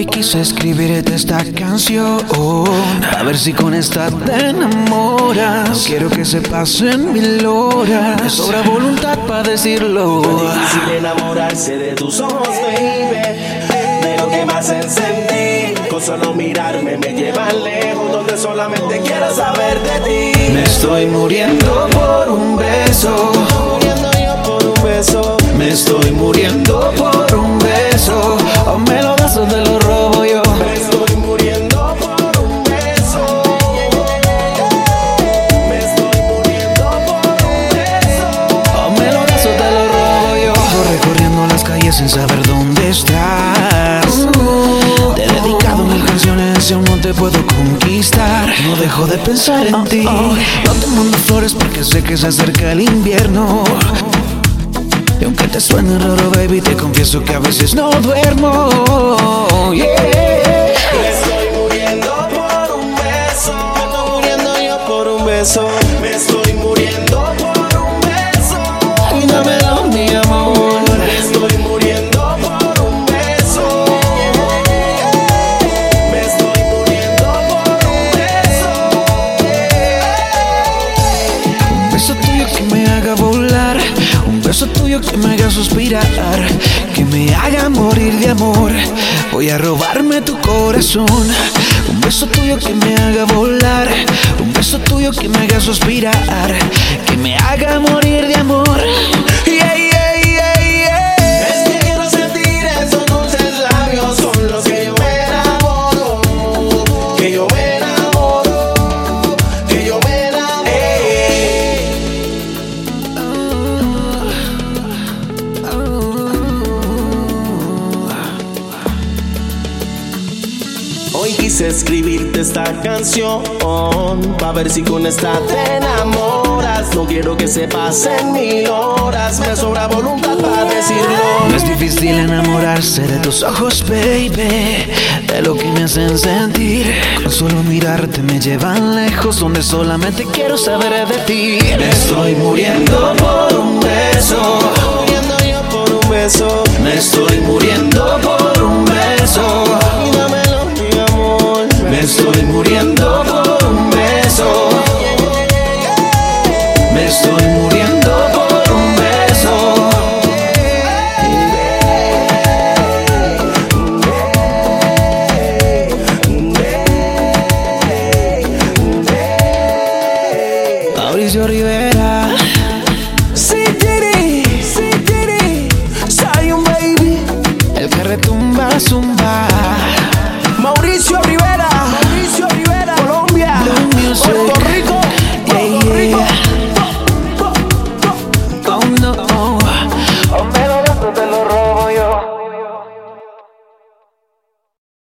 Hoy quise escribirte esta canción, a ver si con esta te enamoras. No quiero que se pasen 1000 horas, me sobra voluntad para decirlo. Es difícil enamorarse de tus ojos, baby, de lo que me hacen sentir. Con solo mirarme me llevan lejos, donde solamente quiero saber de ti. Me estoy muriendo por un beso, muriendo yo por un beso. me estoy muriendo por un beso. O me lo das o te lo robo yo. Me estoy muriendo por un beso. Me estoy muriendo por un beso. O me lo das o te lo robo yo. Recorriendo las calles sin saber dónde estás. Te he dedicado 1000 canciones y aún no te puedo conquistar. No dejo de pensar en ti. No te mando flores porque sé que se acerca el invierno. Y aunque te suene raro, baby, te confieso que a veces no duermo. Yeah. Me estoy muriendo por un beso. Me estoy muriendo yo por un beso. Me estoy muriendo por un beso. Y dámelo, mi amor. Me estoy muriendo por un beso. Me estoy muriendo por un beso. Un beso tuyo que me haga volar. Un beso tuyo que me haga suspirar, que me haga morir de amor. Voy a robarme tu corazón. Un beso tuyo que me haga volar. Un beso tuyo que me haga suspirar, que me haga morir de amor. Yeah, yeah, yeah, yeah. Es que quiero sentir esos dulces labios. Son los que yo me enamoro. Que yo me enamoro. Que yo me enamoro. Hoy quise escribirte esta canción, pa' ver si con esta te enamoras. No quiero que se pasen 1000 horas, me sobra voluntad para decirlo. No es difícil enamorarse de tus ojos, baby, de lo que me hacen sentir. Con solo mirarte me llevan lejos, donde solamente quiero saber de ti. Me estoy muriendo por un beso. Muriendo yo por un beso. Me estoy muriendo por un beso. Y dámelo, mi amor. Me estoy muriendo por un beso. Me estoy muriendo por un beso. Mauricio Rivera. Zion baby. El que retumba, zumba. Mauricio Rivera. Colombia. Blue Music. Puerto Rico. Yeah, Puerto Rico. yeah. Oh no, oh,